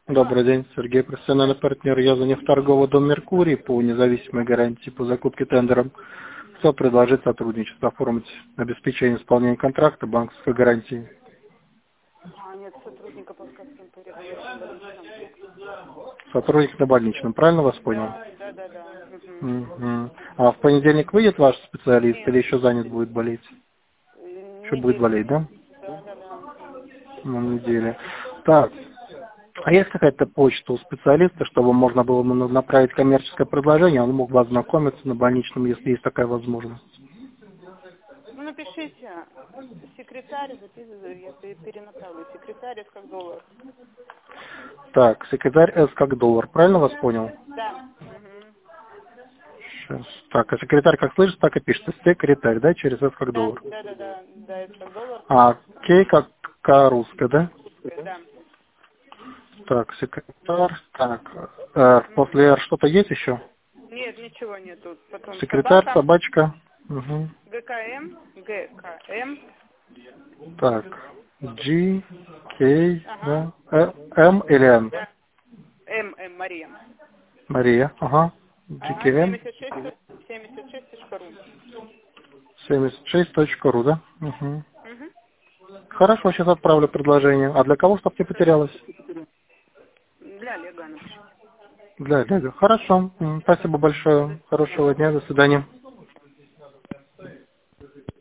Добрый день, Сергей, профессиональный партнер. Я за нефтеторговый дом «Меркурий» по независимой гарантии по закупке тендером. Хотел предложить сотрудничество, оформить обеспечение исполнения контракта банковской гарантии. Нет, сотрудника пока с кем переговорить. Сотрудник на больничном, правильно вас понял? Да. Угу. А в понедельник выйдет ваш специалист? Нет. Или еще занят будет болеть? Еще будет болеть, да? Да. На неделе. Так. А есть какая-то почта у специалиста, чтобы можно было ему направить коммерческое предложение, он мог бы ознакомиться на больничном, если есть такая возможность? Ну, напишите, секретарь, записываю, я перенаправлю. Секретарь С как доллар. Так, секретарь С как доллар, правильно вас понял? Да. Сейчас. Так, а секретарь как слышит, так и пишется. Секретарь, да, через С как доллар. Да, С как доллар. А К как русская, да? Да. Так, секретарь, так. После R что-то есть еще? Нет, ничего нету. Потом Секретарь, собачка. Угу. ГКМ. Так, G, K, да? М или Н? Да. Мария. Мария, ага. GKM. 76.ру. 76.ру, да? Угу. Хорошо, сейчас отправлю предложение. А для кого, чтобы не потерялось? Для Олега напишите. Для Олега. Хорошо. Спасибо большое. Хорошего дня. До свидания.